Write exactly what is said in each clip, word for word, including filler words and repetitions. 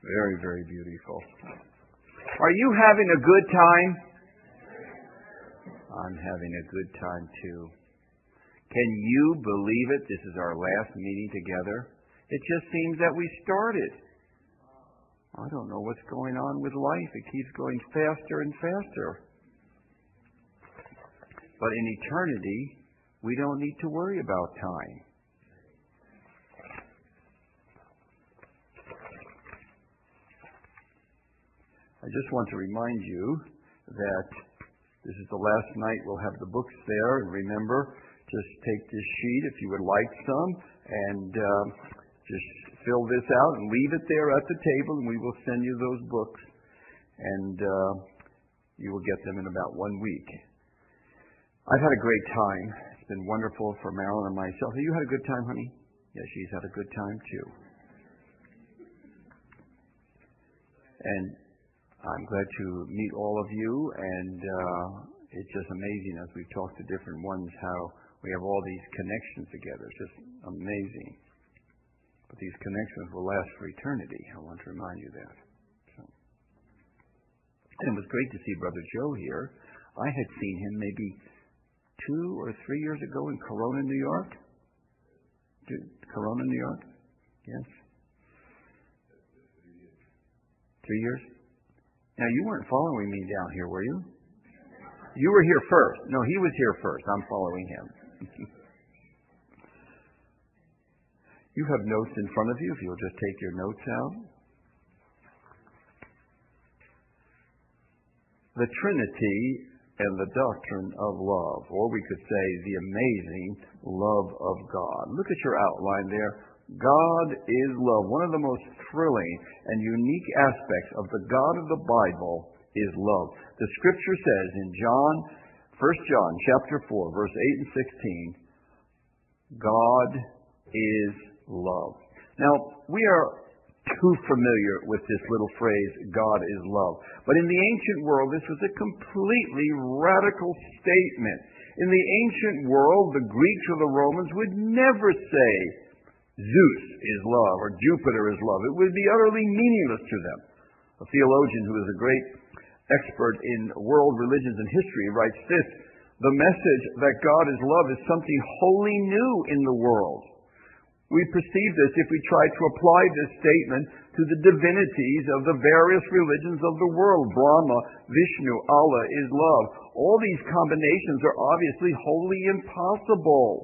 Very, very beautiful. Are you having a good time? I'm having a good time too. Can you believe it? This is our last meeting together. It just seems that we started. I don't know what's going on with life. It keeps going faster and faster. But in eternity, we don't need to worry about time. I just want to remind you that this is the last night we'll have the books there. And remember, just take this sheet if you would like some, and uh, just fill this out and leave it there at the table, and we will send you those books. And uh, you will get them in about one week. I've had a great time. It's been wonderful for Marilyn and myself. Have you had a good time, honey? Yeah, she's had a good time too. And I'm glad to meet all of you, and uh, it's just amazing as we've talked to different ones how we have all these connections together. It's just amazing. But these connections will last for eternity. I want to remind you that. So. And it was great to see Brother Joe here. I had seen him maybe two or three years ago in Corona, New York. Corona, New York? Yes. Three years? Now, you weren't following me down here, were you? You were here first. No, he was here first. I'm following him. You have notes in front of you, if you'll just take your notes out. The Trinity and the doctrine of love, or we could say the amazing love of God. Look at your outline there. God is love. One of the most thrilling and unique aspects of the God of the Bible is love. The Scripture says in John, First John chapter four, verse eight and sixteen, God is love. Now, we are too familiar with this little phrase, God is love. But in the ancient world, this was a completely radical statement. In the ancient world, the Greeks or the Romans would never say, Zeus is love or Jupiter is love. It would be utterly meaningless to them. A theologian who is a great expert in world religions and history writes this: the message that God is love is something wholly new in the world. We perceive this if we try to apply this statement to the divinities of the various religions of the world. Brahma, Vishnu, Allah is love. All these combinations are obviously wholly impossible.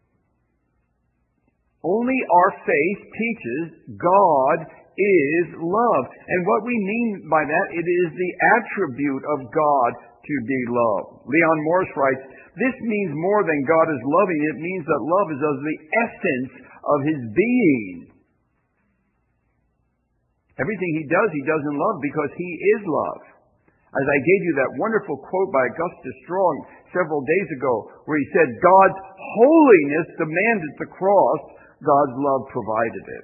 Only our faith teaches God is love. And what we mean by that, it is the attribute of God to be love. Leon Morris writes, this means more than God is loving. It means that love is of the essence of His being. Everything He does, He does in love because He is love. As I gave you that wonderful quote by Augustus Strong several days ago, where he said, God's holiness demanded the cross, God's love provided it.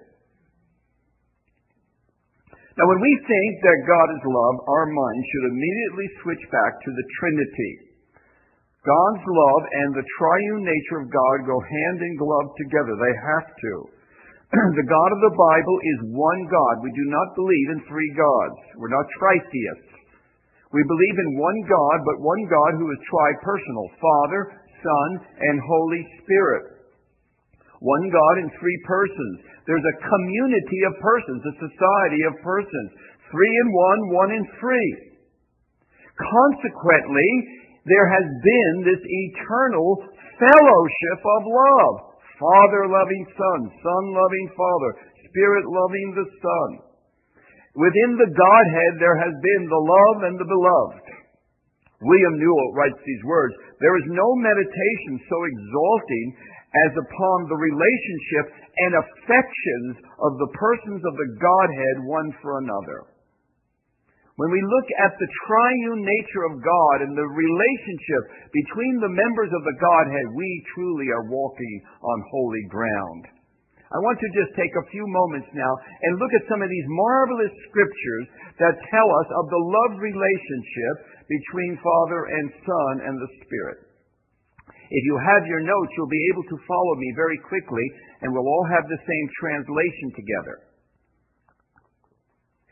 Now, when we think that God is love, our mind should immediately switch back to the Trinity. God's love and the triune nature of God go hand in glove together. They have to. The God of the Bible is one God. We do not believe in three gods. We're not tritheists. We believe in one God, but one God who is tri-personal, Father, Son, and Holy Spirit. One God in three persons. There's a community of persons, a society of persons. Three in one, one in three. Consequently, there has been this eternal fellowship of love. Father loving Son, Son loving Father, Spirit loving the Son. Within the Godhead there has been the love and the beloved. William Newell writes these words, there is no meditation so exalting as upon the relationship and affections of the persons of the Godhead one for another. When we look at the triune nature of God and the relationship between the members of the Godhead, we truly are walking on holy ground. I want to just take a few moments now and look at some of these marvelous scriptures that tell us of the love relationship between Father and Son and the Spirit. If you have your notes, you'll be able to follow me very quickly, and we'll all have the same translation together.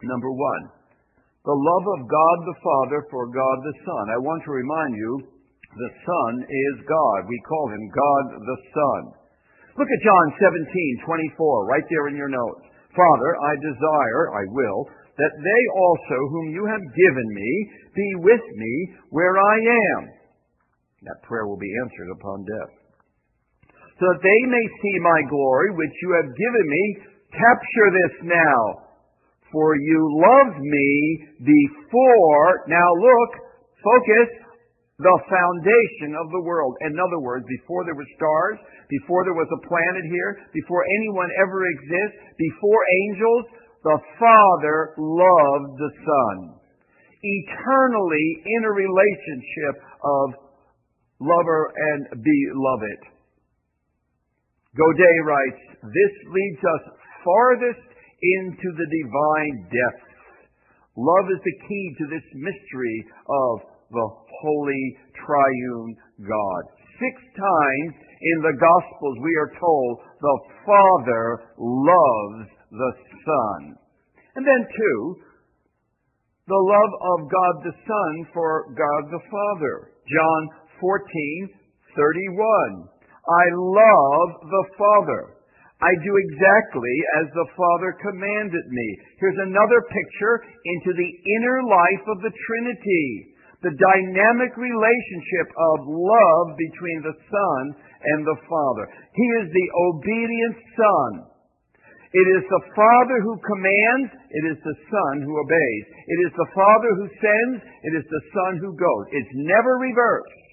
Number one, the love of God the Father for God the Son. I want to remind you, the Son is God. We call him God the Son. Look at John seventeen twenty-four, right there in your notes. Father, I desire, I will, that they also whom you have given me be with me where I am. That prayer will be answered upon death. So that they may see my glory, which you have given me. Capture this now. For you loved me before, now look, focus, the foundation of the world. In other words, before there were stars, before there was a planet here, before anyone ever exists, before angels, the Father loved the Son. Eternally in a relationship of lover and beloved. Godet writes, this leads us farthest into the divine depths. Love is the key to this mystery of the Holy Triune God. Six times in the Gospels we are told the Father loves the Son. And then two, the love of God the Son for God the Father. John fourteen thirty-one. I love the Father. I do exactly as the Father commanded me. Here's another picture into the inner life of the Trinity. The dynamic relationship of love between the Son and the Father. He is the obedient Son. It is the Father who commands. It is the Son who obeys. It is the Father who sends. It is the Son who goes. It's never reversed.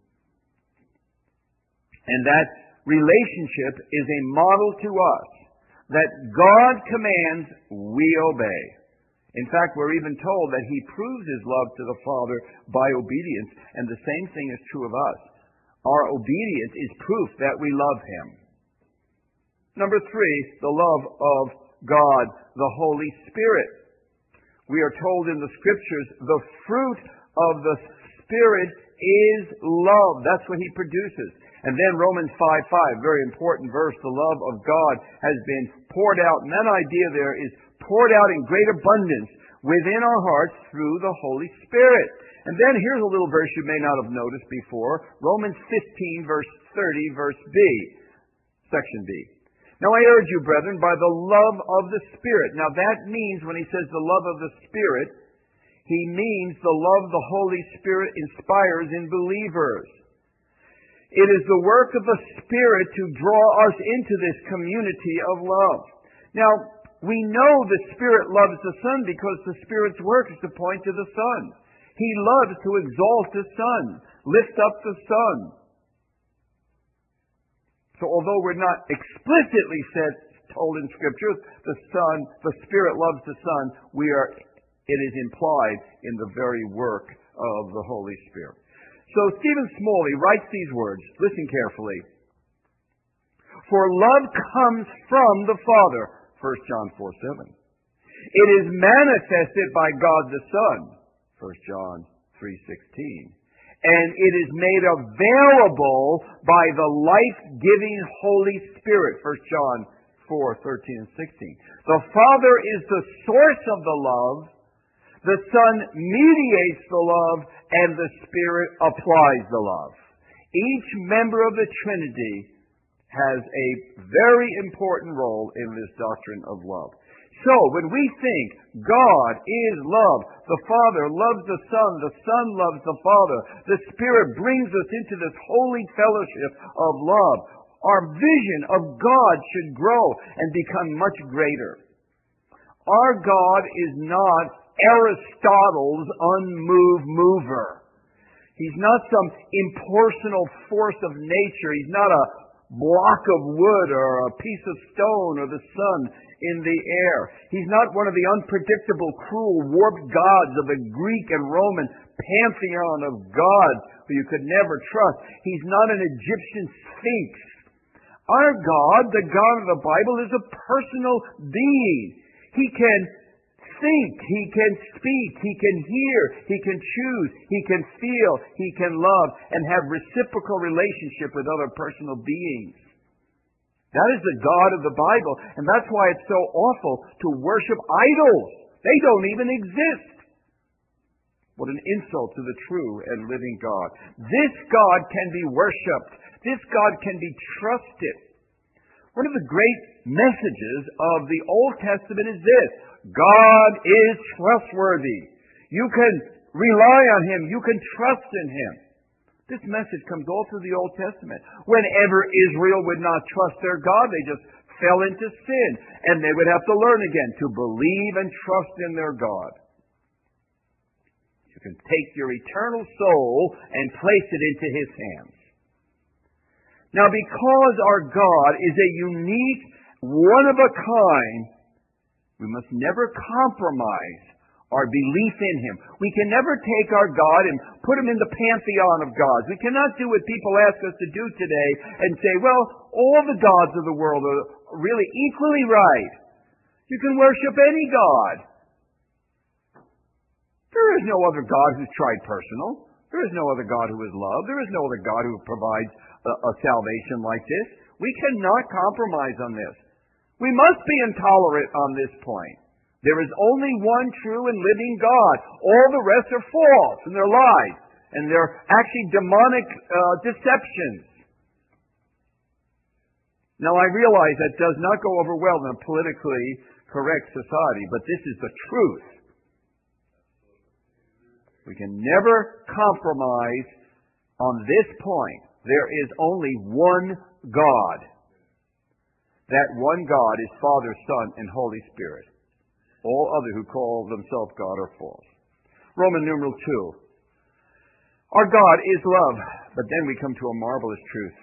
And that relationship is a model to us that God commands, we obey. In fact, we're even told that he proves his love to the Father by obedience, and the same thing is true of us. Our obedience is proof that we love him. Number three, the love of God, the Holy Spirit. We are told in the Scriptures, the fruit of the Spirit is love. That's what he produces. And then Romans five five, very important verse, the love of God has been poured out. And that idea there is poured out in great abundance within our hearts through the Holy Spirit. And then here's a little verse you may not have noticed before. Romans fifteen, verse thirty, verse B, section B. Now I urge you, brethren, by the love of the Spirit. Now that means, when he says the love of the Spirit, he means the love the Holy Spirit inspires in believers. It is the work of the Spirit to draw us into this community of love. Now, we know the Spirit loves the Son because the Spirit's work is to point to the Son. He loves to exalt the Son, lift up the Son. So although we're not explicitly said, told in Scripture, the Son, the Spirit loves the Son, we are, it is implied in the very work of the Holy Spirit. So Stephen Smalley writes these words. Listen carefully. For love comes from the Father. First John four seven. It is manifested by God the Son. First John three sixteen. And it is made available by the life-giving Holy Spirit. First John four thirteen and sixteen. The Father is the source of the love. The Son mediates the love, and the Spirit applies the love. Each member of the Trinity has a very important role in this doctrine of love. So, when we think God is love, the Father loves the Son, the Son loves the Father, the Spirit brings us into this holy fellowship of love, our vision of God should grow and become much greater. Our God is not Aristotle's unmoved mover. He's not some impersonal force of nature. He's not a block of wood or a piece of stone or the sun in the air. He's not one of the unpredictable, cruel, warped gods of the Greek and Roman pantheon of gods who you could never trust. He's not an Egyptian sphinx. Our God, the God of the Bible, is a personal being. He can think, he can speak, he can hear, he can choose, he can feel, he can love, and have reciprocal relationship with other personal beings. That is the God of the Bible, and that's why it's so awful to worship idols, They don't even exist. What an insult to the true and living God. This God can be worshipped. This God can be trusted. One of the great messages of the Old Testament is this: God is trustworthy. You can rely on Him. You can trust in Him. This message comes all through the Old Testament. Whenever Israel would not trust their God, they just fell into sin. And they would have to learn again to believe and trust in their God. You can take your eternal soul and place it into His hands. Now, because our God is a unique, one-of-a-kind, we must never compromise our belief in Him. We can never take our God and put Him in the pantheon of gods. We cannot do what people ask us to do today and say, well, all the gods of the world are really equally right. You can worship any God. There is no other God who's tri-personal. There is no other God who is love. There is no other God who provides a, a salvation like this. We cannot compromise on this. We must be intolerant on this point. There is only one true and living God. All the rest are false, and they're lies, and they're actually demonic uh, deceptions. Now, I realize that does not go over well in a politically correct society, but this is the truth. We can never compromise on this point. There is only one God. That one God is Father, Son, and Holy Spirit. All other who call themselves God are false. Roman numeral two. Our God is love. But then we come to a marvelous truth.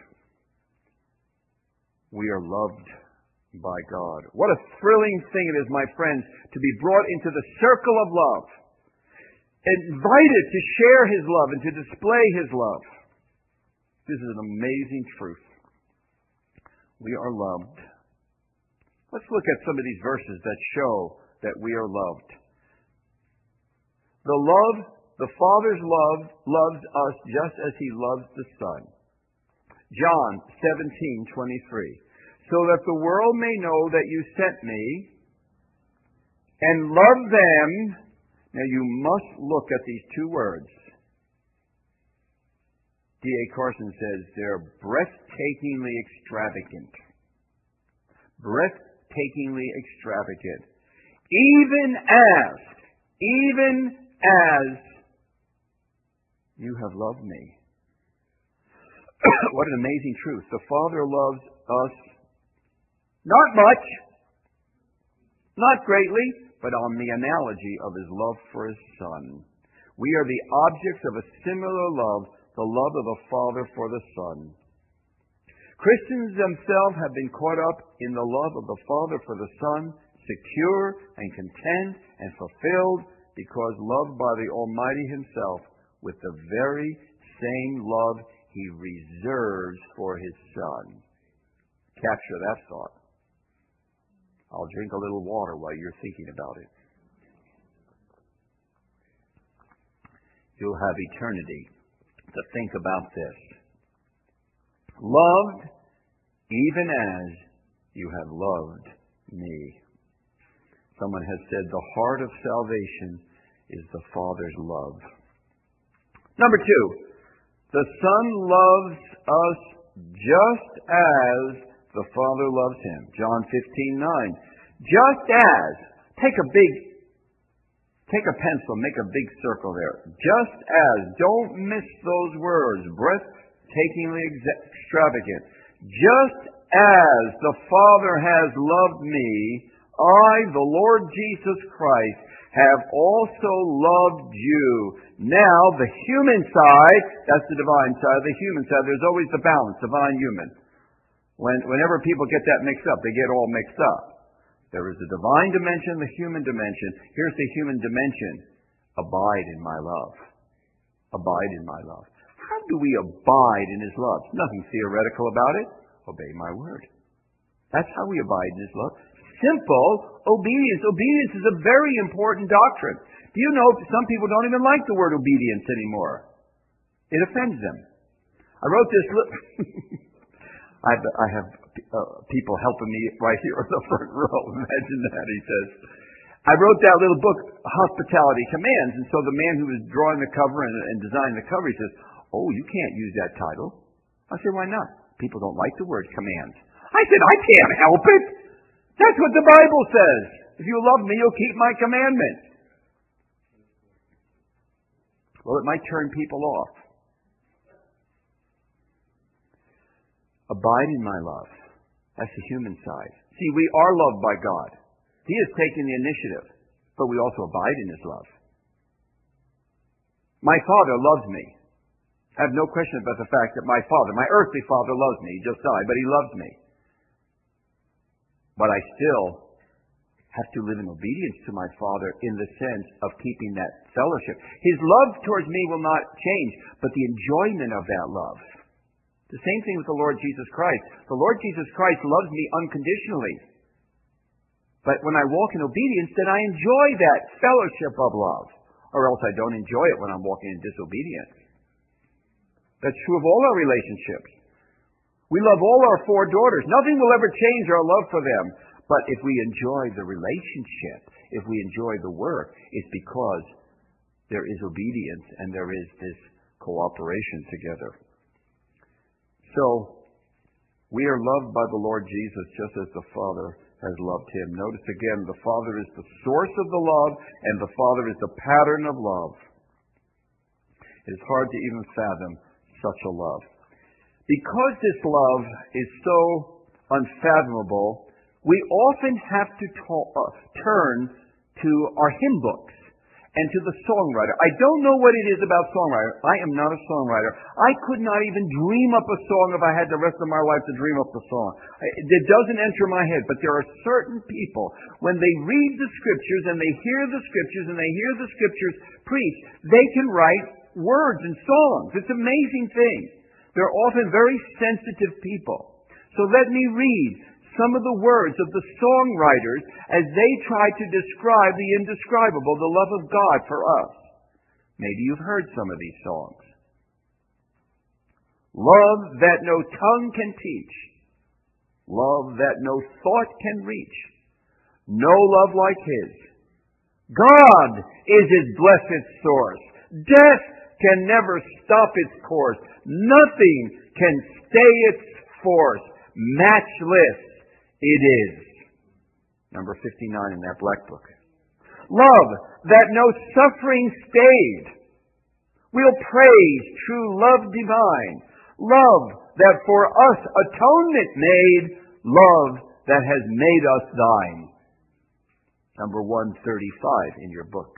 We are loved by God. What a thrilling thing it is, my friends, to be brought into the circle of love. Invited to share His love and to display His love. This is an amazing truth. We are loved. Let's look at some of these verses that show that we are loved. The love, the Father's love loves us just as He loves the Son. John seventeen twenty-three. So that the world may know that you sent me and love them. Now you must look at these two words. D A Carson says they're breathtakingly extravagant. Breathtakingly extravagant. Even as, even as you have loved me. What an amazing truth. The Father loves us not much, not greatly, but on the analogy of His love for His Son. We are the objects of a similar love, the love of the Father for the Son. Christians themselves have been caught up in the love of the Father for the Son, secure and content and fulfilled because loved by the Almighty Himself with the very same love He reserves for His Son. Capture that thought. I'll drink a little water while you're thinking about it. You'll have eternity to think about this. Loved even as you have loved me. Someone has said the heart of salvation is the Father's love. Number two, the Son loves us just as the Father loves Him. John fifteen nine. Just as, take a big, take a pencil, make a big circle there. Just as, don't miss those words, breathtakingly extravagant. Just as the Father has loved me, I, the Lord Jesus Christ, have also loved you. Now, the human side, that's the divine side, the human side, there's always the balance, divine, human. When, whenever people get that mixed up, they get all mixed up. There is the divine dimension, the human dimension. Here's the human dimension. Abide in my love. Abide in my love. How do we abide in His love? Nothing theoretical about it. Obey my word. That's how we abide in His love. Simple obedience. Obedience is a very important doctrine. Do you know some people don't even like the word obedience anymore? It offends them. I wrote this. I have, I have uh, people helping me right here in the front row. Imagine that, he says. I wrote that little book, Hospitality Commands, and so the man who was drawing the cover and, and designing the cover, he says, "Oh, you can't use that title." I said, "Why not?" "People don't like the word commands." I said, "I can't help it. That's what the Bible says. If you love me, you'll keep my commandments." Well, it might turn people off. Abide in my love. That's the human side. See, we are loved by God. He has taken the initiative, but we also abide in His love. My Father loves me. I have no question about the fact that my Father, my earthly Father, loves me. He just died, but He loves me. But I still have to live in obedience to my Father in the sense of keeping that fellowship. His love towards me will not change, but the enjoyment of that love. The same thing with the Lord Jesus Christ. The Lord Jesus Christ loves me unconditionally. But when I walk in obedience, then I enjoy that fellowship of love. Or else I don't enjoy it when I'm walking in disobedience. That's true of all our relationships. We love all our four daughters. Nothing will ever change our love for them. But if we enjoy the relationship, if we enjoy the work, it's because there is obedience and there is this cooperation together. So, we are loved by the Lord Jesus just as the Father has loved Him. Notice again, the Father is the source of the love, and the Father is the pattern of love. It is hard to even fathom such a love. Because this love is so unfathomable, we often have to ta- uh, turn to our hymn books and to the songwriter. I don't know what it is about songwriter. I am not a songwriter. I could not even dream up a song if I had the rest of my life to dream up the song. It doesn't enter my head. But there are certain people, when they read the Scriptures and they hear the Scriptures and they hear the Scriptures preached, they can write words and songs. It's an amazing thing. They're often very sensitive people. So let me read some of the words of the songwriters as they try to describe the indescribable, the love of God for us. Maybe you've heard some of these songs. Love that no tongue can teach. Love that no thought can reach. No love like His. God is His blessed source. Death can never stop its course. Nothing can stay its force. Matchless it is. Number fifty-nine in that black book. Love that no suffering stayed. We'll praise true love divine. Love that for us atonement made. Love that has made us thine. Number one thirty-five in your book.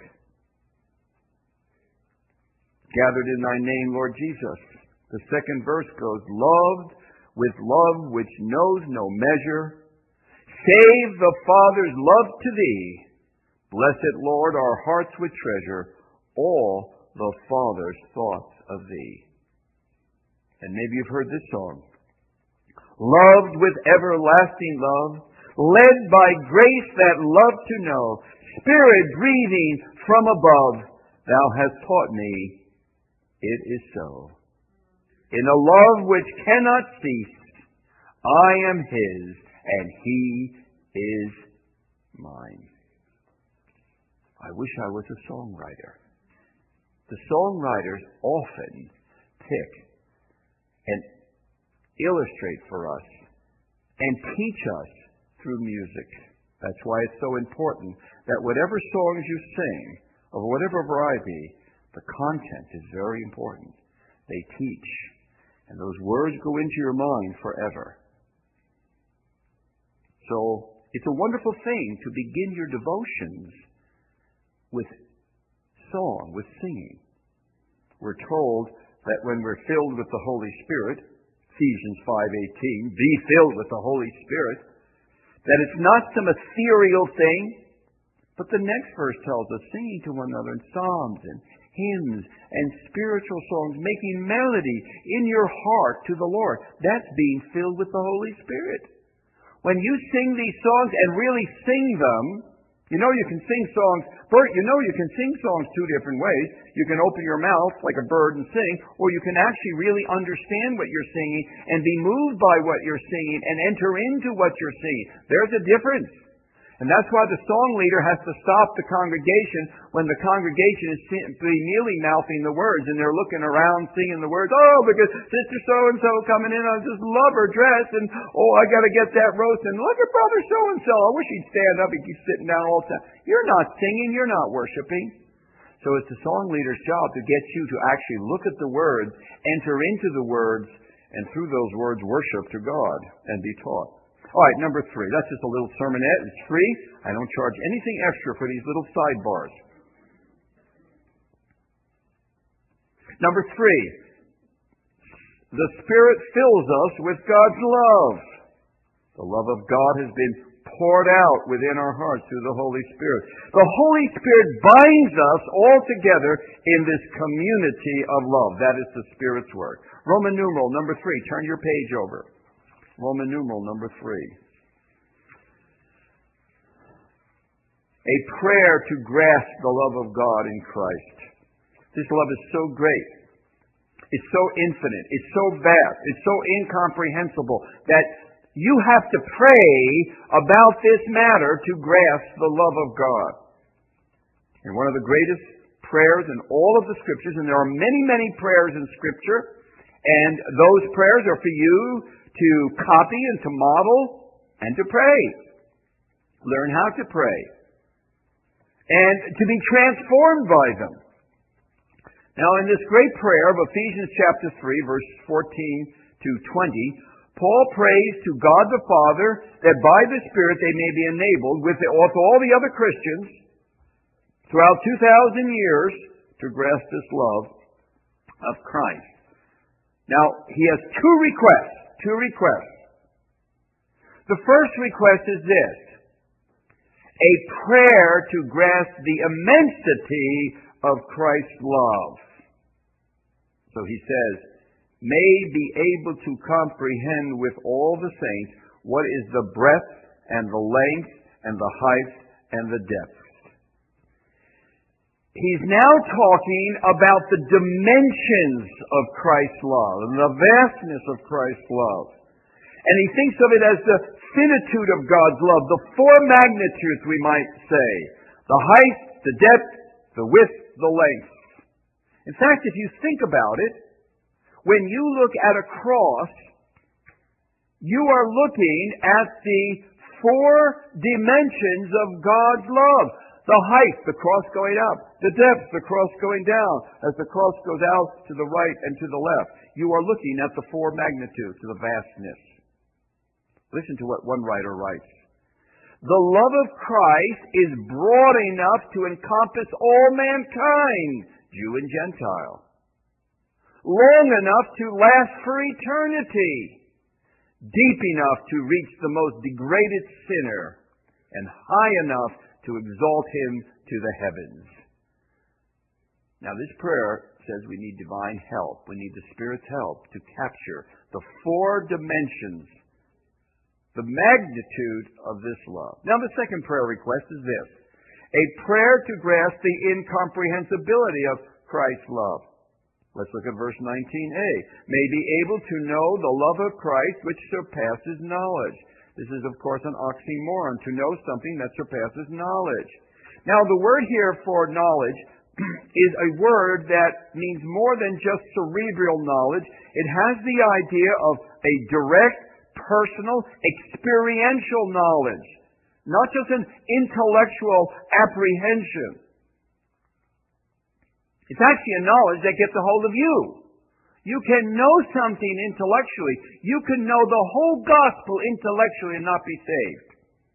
Gathered in thy name, Lord Jesus. The second verse goes, loved with love which knows no measure. Save the Father's love to thee. Blessed Lord, our hearts would treasure all the Father's thoughts of thee. And maybe you've heard this song. Loved with everlasting love, led by grace that love to know, Spirit breathing from above, thou hast taught me it is so. In a love which cannot cease, I am His, and He is mine. I wish I was a songwriter. The songwriters often pick and illustrate for us and teach us through music. That's why it's so important that whatever songs you sing, of whatever variety, the content is very important. They teach, and those words go into your mind forever. So, it's a wonderful thing to begin your devotions with song, with singing. We're told that when we're filled with the Holy Spirit, Ephesians five eighteen, be filled with the Holy Spirit, that it's not some ethereal thing, but the next verse tells us, singing to one another in psalms and hymns and spiritual songs, making melody in your heart to the Lord. That's being filled with the Holy Spirit. When you sing these songs and really sing them, you know you can sing songs, Bert, you know you can sing songs two different ways. You can open your mouth like a bird and sing, or you can actually really understand what you're singing and be moved by what you're singing and enter into what you're singing. There's a difference. And that's why the song leader has to stop the congregation when the congregation is simply mealy-mouthing the words and they're looking around singing the words, oh, because Sister so-and-so coming in, I just love her dress, and oh, I got to get that roast, and look at Brother so-and-so, I wish he'd stand up, he keeps sitting down all the time. You're not singing, you're not worshiping. So it's the song leader's job to get you to actually look at the words, enter into the words, and through those words worship to God and be taught. All right, number three. That's just a little sermonette. It's free. I don't charge anything extra for these little sidebars. Number three. The Spirit fills us with God's love. The love of God has been poured out within our hearts through the Holy Spirit. The Holy Spirit binds us all together in this community of love. That is the Spirit's work. Roman numeral number three. Turn your page over. Roman numeral number three. A prayer to grasp the love of God in Christ. This love is so great. It's so infinite. It's so vast. It's so incomprehensible that you have to pray about this matter to grasp the love of God. And one of the greatest prayers in all of the Scriptures, and there are many, many prayers in Scripture, and those prayers are for you to copy and to model and to pray. Learn how to pray. And to be transformed by them. Now, in this great prayer of Ephesians chapter three, verse fourteen to twenty, Paul prays to God the Father that by the Spirit they may be enabled with all the other Christians throughout two thousand years to grasp this love of Christ. Now, he has two requests. Two requests. The first request is this. A prayer to grasp the immensity of Christ's love. So he says, may be able to comprehend with all the saints what is the breadth and the length and the height and the depth. He's now talking about the dimensions of Christ's love and the vastness of Christ's love. And he thinks of it as the finitude of God's love, the four magnitudes, we might say. The height, the depth, the width, the length. In fact, if you think about it, when you look at a cross, you are looking at the four dimensions of God's love. The height, the cross going up. The depth, the cross going down. As the cross goes out to the right and to the left. You are looking at the four magnitudes, the vastness. Listen to what one writer writes. The love of Christ is broad enough to encompass all mankind, Jew and Gentile. Long enough to last for eternity. Deep enough to reach the most degraded sinner. And high enough to exalt him to the heavens. Now this prayer says we need divine help. We need the Spirit's help to capture the four dimensions, the magnitude of this love. Now the second prayer request is this. A prayer to grasp the incomprehensibility of Christ's love. Let's look at verse nineteen a. May be able to know the love of Christ which surpasses knowledge. This is, of course, an oxymoron, to know something that surpasses knowledge. Now, the word here for knowledge is a word that means more than just cerebral knowledge. It has the idea of a direct, personal, experiential knowledge, not just an intellectual apprehension. It's actually a knowledge that gets a hold of you. You can know something intellectually. You can know the whole gospel intellectually and not be saved.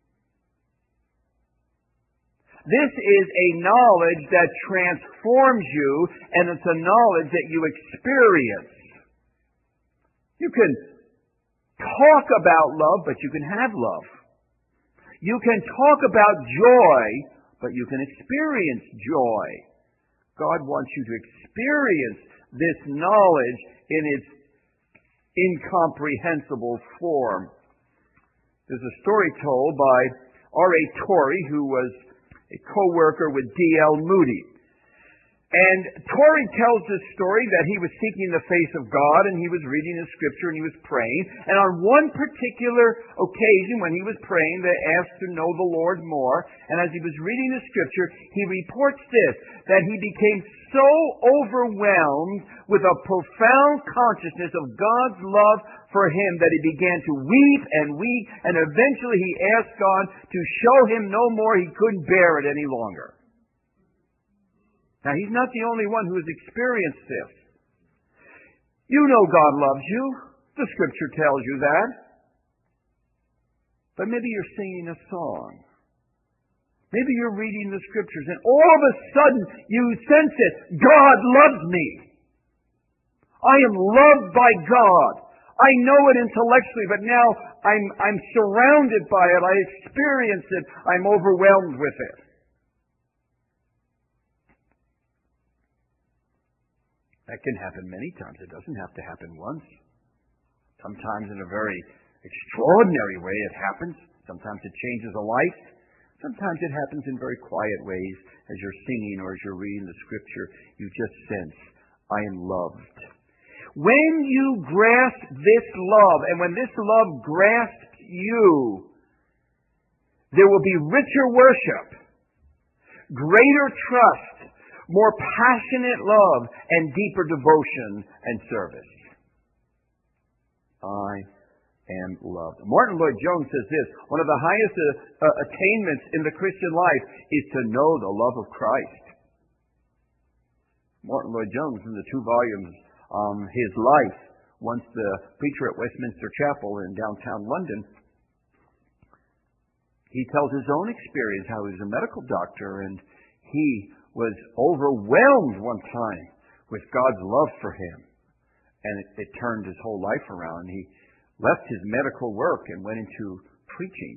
This is a knowledge that transforms you, and it's a knowledge that you experience. You can talk about love, but you can have love. You can talk about joy, but you can experience joy. God wants you to experience this knowledge in its incomprehensible form. There's a story told by R A Torrey, who was a co-worker with D L Moody. And Torrey tells this story that he was seeking the face of God, and he was reading the scripture, and he was praying. And on one particular occasion, when he was praying, they asked to know the Lord more. And as he was reading the scripture, he reports this, that he became so overwhelmed with a profound consciousness of God's love for him that he began to weep and weep, and eventually he asked God to show him no more. He couldn't bear it any longer. Now, he's not the only one who has experienced this. You know God loves you. The scripture tells you that. But maybe you're singing a song. Maybe you're reading the scriptures and all of a sudden you sense it. God loves me. I am loved by God. I know it intellectually, but now I'm, I'm surrounded by it. I experience it. I'm overwhelmed with it. That can happen many times. It doesn't have to happen once. Sometimes in a very extraordinary way it happens. Sometimes it changes a life. Sometimes it happens in very quiet ways as you're singing or as you're reading the scripture. You just sense, I am loved. When you grasp this love, and when this love grasps you, there will be richer worship, greater trust, more passionate love, and deeper devotion and service. I am loved. Martin Lloyd-Jones says this, one of the highest uh, uh, attainments in the Christian life is to know the love of Christ. Martin Lloyd-Jones, in the two volumes on um, his life, once the preacher at Westminster Chapel in downtown London, he tells his own experience, how he was a medical doctor and he was overwhelmed one time with God's love for him. And it, it turned his whole life around. He left his medical work and went into preaching.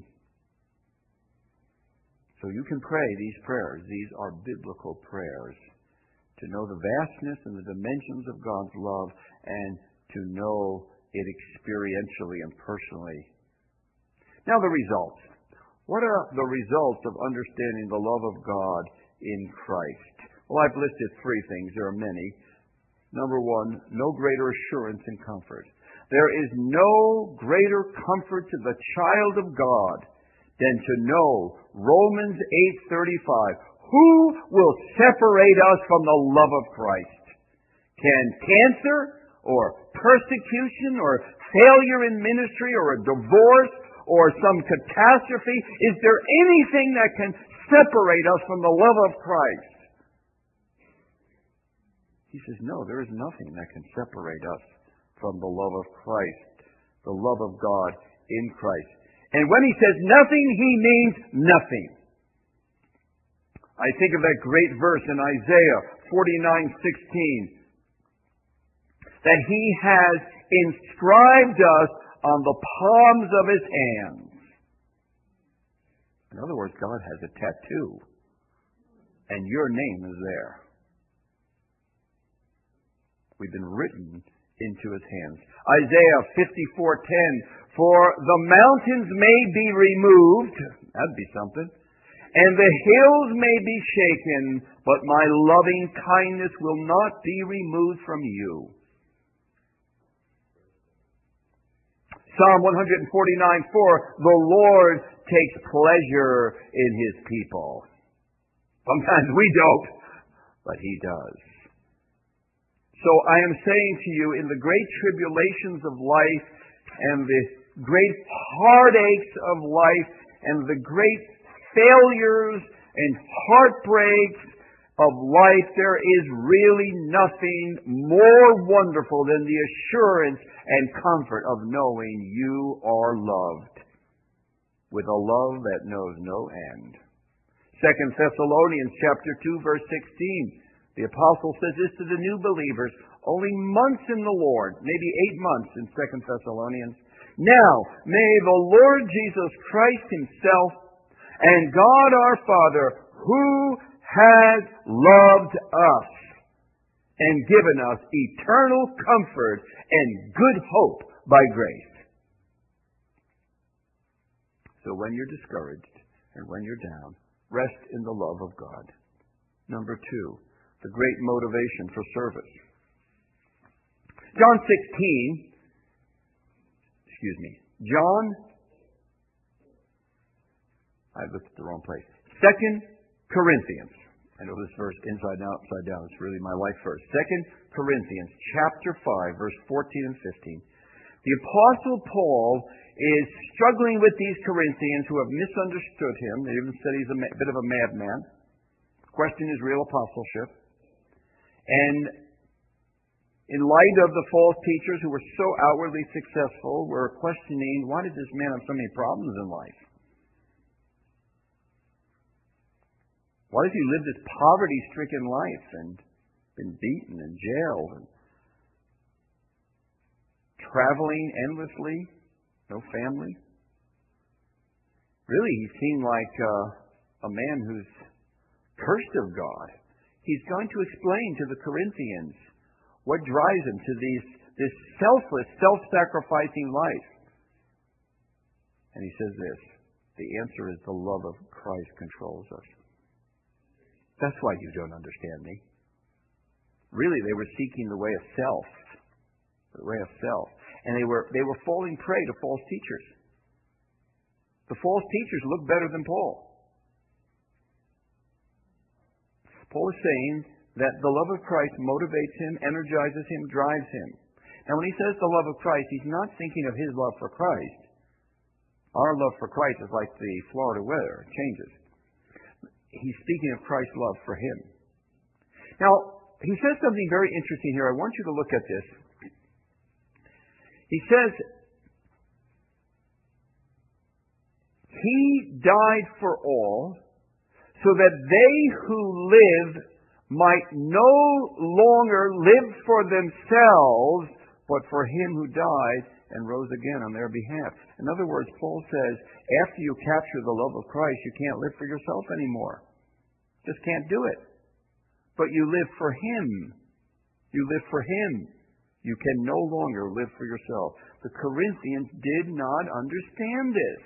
So you can pray these prayers. These are biblical prayers. To know the vastness and the dimensions of God's love and to know it experientially and personally. Now the results. What are the results of understanding the love of God in Christ? Well, I've listed three things. There are many. Number one, no greater assurance and comfort. There is no greater comfort to the child of God than to know Romans eight thirty-five. Who will separate us from the love of Christ? Can cancer or persecution or failure in ministry or a divorce or some catastrophe, is there anything that can separate us from the love of Christ? He says, no, there is nothing that can separate us from the love of Christ, the love of God in Christ. And when he says nothing, he means nothing. I think of that great verse in Isaiah forty-nine sixteen, that he has inscribed us on the palms of his hands. In other words, God has a tattoo, and your name is there. We've been written into his hands. Isaiah fifty-four ten, for the mountains may be removed, that'd be something, and the hills may be shaken, but my loving kindness will not be removed from you. Psalm one forty-nine four, the Lord takes pleasure in his people. Sometimes we don't, but he does. So I am saying to you, in the great tribulations of life and the great heartaches of life and the great failures and heartbreaks of life, there is really nothing more wonderful than the assurance and comfort of knowing you are loved with a love that knows no end. Second Thessalonians chapter two, verse sixteen. The apostle says this to the new believers, only months in the Lord, maybe eight months in Second Thessalonians. Now, may the Lord Jesus Christ himself and God our Father, who has loved us and given us eternal comfort and good hope by grace. So when you're discouraged and when you're down, rest in the love of God. Number two, the great motivation for service. John sixteen, excuse me, John, I looked at the wrong place. Second Corinthians. I know this verse inside and outside down. It's really my life verse. Second Corinthians chapter five, verse fourteen and fifteen. The Apostle Paul is struggling with these Corinthians who have misunderstood him. They even said he's a bit of a madman. Question his real apostleship. And in light of the false teachers who were so outwardly successful, were questioning, why did this man have so many problems in life? Why does he live this poverty-stricken life and been beaten and jailed and traveling endlessly, no family? Really, he seemed like uh, a man who's cursed of God. He's going to explain to the Corinthians what drives him to these, this selfless, self-sacrificing life. And he says this, the answer is the love of Christ controls us. That's why you don't understand me. Really, they were seeking the way of self. The way of self. And they were, they were falling prey to false teachers. The false teachers looked better than Paul. Paul is saying that the love of Christ motivates him, energizes him, drives him. Now, when he says the love of Christ, he's not thinking of his love for Christ. Our love for Christ is like the Florida weather. It changes. He's speaking of Christ's love for him. Now, he says something very interesting here. I want you to look at this. He says, He died for all, so that they who live might no longer live for themselves, but for Him who died and rose again on their behalf. In other words, Paul says, after you capture the love of Christ, you can't live for yourself anymore. Just can't do it. But you live for Him. You live for Him. You can no longer live for yourself. The Corinthians did not understand this.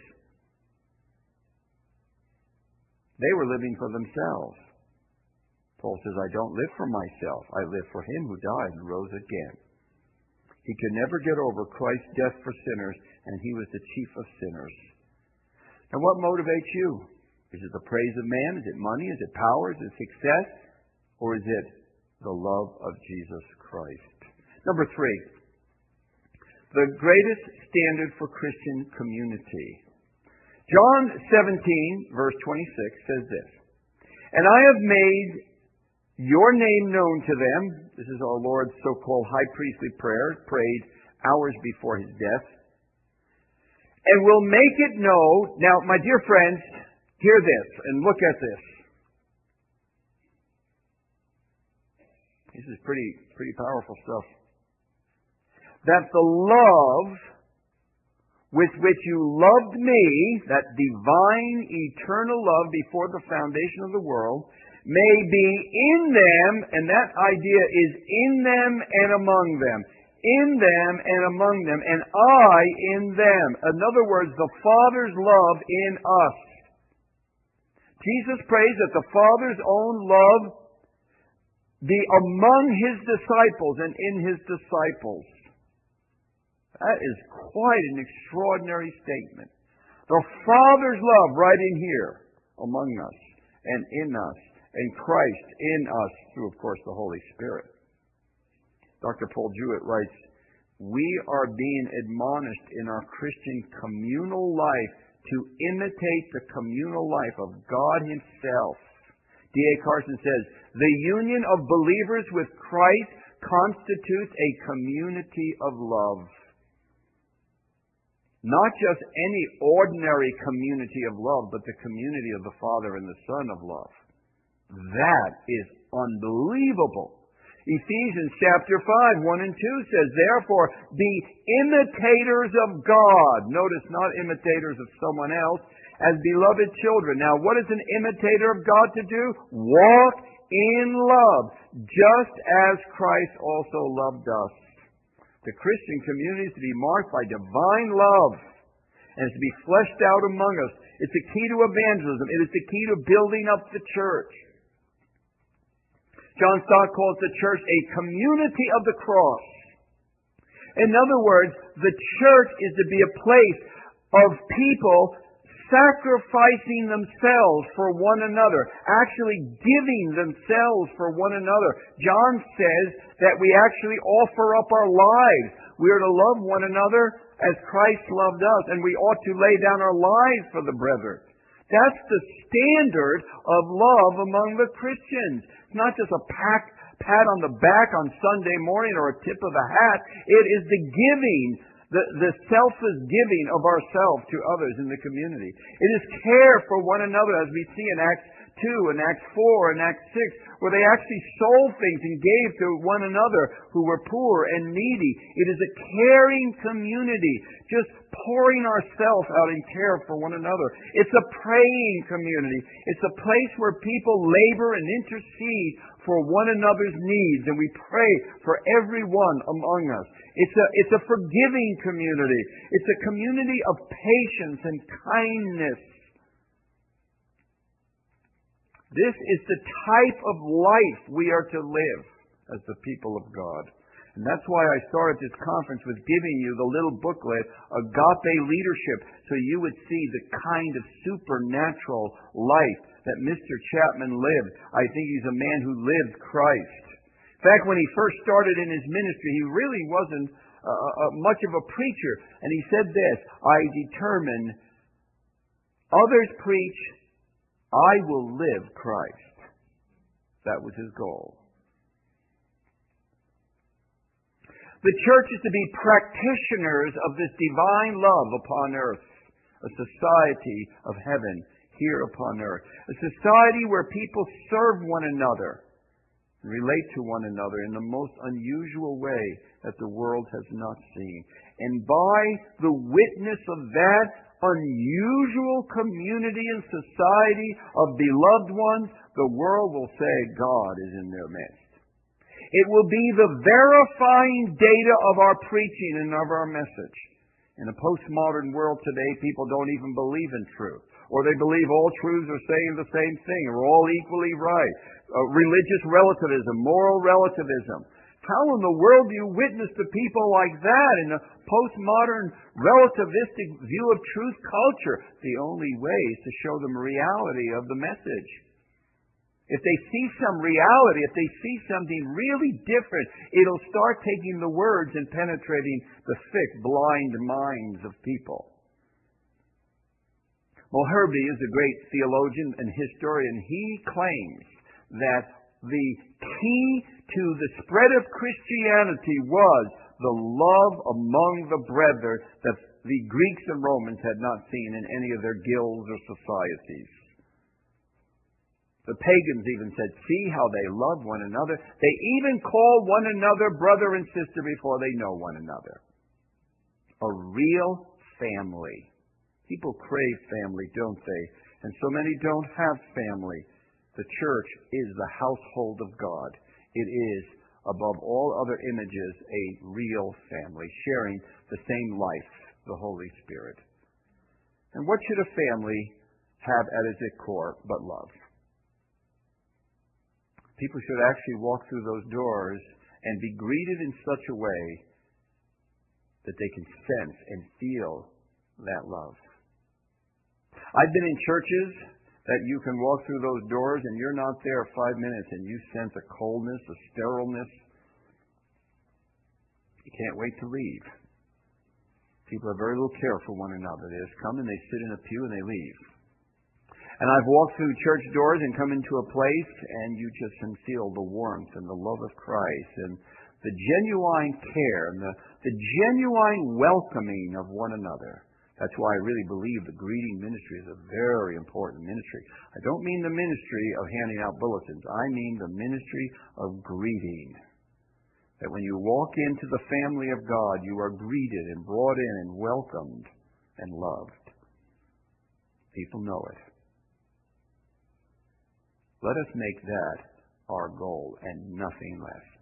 They were living for themselves. Paul says, I don't live for myself. I live for Him who died and rose again. He could never get over Christ's death for sinners, and He was the chief of sinners. Now, what motivates you? Is it the praise of man? Is it money? Is it power? Is it success? Or is it the love of Jesus Christ? Number three, the greatest standard for Christian community. John seventeen, verse twenty-six says this, And I have made your name known to them. This is our Lord's so-called high priestly prayer, prayed hours before His death. And will make it known. Now, my dear friends, hear this and look at this. This is pretty, pretty powerful stuff. That the love with which you loved me, that divine, eternal love before the foundation of the world, may be in them, and that idea is in them and among them. In them and among them, and I in them. In other words, the Father's love in us. Jesus prays that the Father's own love be among His disciples and in His disciples. That is quite an extraordinary statement. The Father's love right in here among us and in us, and Christ in us through, of course, the Holy Spirit. Doctor Paul Jewett writes, we are being admonished in our Christian communal life to imitate the communal life of God Himself. D A Carson says, the union of believers with Christ constitutes a community of love. Not just any ordinary community of love, but the community of the Father and the Son of love. That is unbelievable. Ephesians chapter five, one and two says, therefore, be imitators of God. Notice, not imitators of someone else, as beloved children. Now, what is an imitator of God to do? Walk in love, just as Christ also loved us. The Christian community is to be marked by divine love, and it's to be fleshed out among us. It's the key to evangelism. It is the key to building up the church. John Stott calls the church a community of the cross. In other words, the church is to be a place of people sacrificing themselves for one another, actually giving themselves for one another. John says that we actually offer up our lives. We are to love one another as Christ loved us, and we ought to lay down our lives for the brethren. That's the standard of love among the Christians. It's not just a pat, pat on the back on Sunday morning or a tip of the hat. It is the giving, the, the selfless giving of ourselves to others in the community. It is care for one another, as we see in Acts two, and Acts four, and Acts six, where they actually sold things and gave to one another who were poor and needy. It is a caring community, just pouring ourselves out in care for one another. It's a praying community. It's a place where people labor and intercede for one another's needs, and we pray for everyone among us. It's a, it's a forgiving community. It's a community of patience and kindness. This is the type of life we are to live as the people of God. And that's why I started this conference with giving you the little booklet, Agape Leadership, so you would see the kind of supernatural life that Mister Chapman lived. I think he's a man who lived Christ. In fact, when he first started in his ministry, he really wasn't uh, uh, much of a preacher. And he said this, I determine others preach, I will live Christ. That was his goal. The church is to be practitioners of this divine love upon earth, a society of heaven here upon earth, a society where people serve one another and relate to one another in the most unusual way that the world has not seen. And by the witness of that unusual community and society of beloved ones, the world will say God is in their midst. It will be the verifying data of our preaching and of our message. In a postmodern world today, people don't even believe in truth. Or they believe all truths are saying the same thing. We're all equally right. Uh, religious relativism, moral relativism. How in the world do you witness to people like that in a postmodern relativistic view of truth culture? The only way is to show them reality of the message. If they see some reality, if they see something really different, it'll start taking the words and penetrating the thick, blind minds of people. Well, Herbie is a great theologian and historian. He claims that the key to the spread of Christianity was the love among the brethren that the Greeks and Romans had not seen in any of their guilds or societies. The pagans even said, see how they love one another. They even call one another brother and sister before they know one another. A real family. People crave family, don't they? And so many don't have family. The church is the household of God. It is, above all other images, a real family, sharing the same life, the Holy Spirit. And what should a family have at its core but love? People should actually walk through those doors and be greeted in such a way that they can sense and feel that love. I've been in churches that you can walk through those doors and you're not there five minutes and you sense a coldness, a sterileness. You can't wait to leave. People have very little care for one another. They just come and they sit in a pew and they leave. And I've walked through church doors and come into a place and you just can feel the warmth and the love of Christ and the genuine care and the, the genuine welcoming of one another. That's why I really believe the greeting ministry is a very important ministry. I don't mean the ministry of handing out bulletins. I mean the ministry of greeting. That when you walk into the family of God, you are greeted and brought in and welcomed and loved. People know it. Let us make that our goal and nothing less.